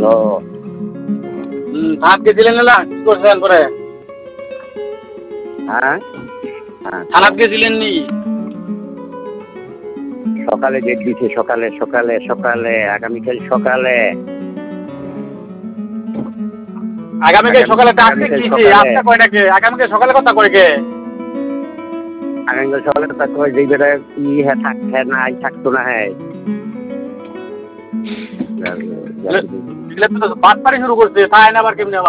Hello. থানাত গেছিলেন না কি করছেন পরে? হ্যাঁ হ্যাঁ, থানাত গেছিলেন নি? সকালে ডেট দিছে, সকালে সকালে সকালে আগামীকাল সকালে। আগামীকাল সকালে ডাকছে আগামীকাল কি সকালে আজকে কয়টাকে? আগামীকাল সকালে কথা কয় কে? আগামীকাল সকালে কথা কয় যেই বেটা হ্যাঁ থাকতে নাই থাকতো না হ্যাঁ। বাটপারি শুরু করছে, তাই না আবার কেমনে?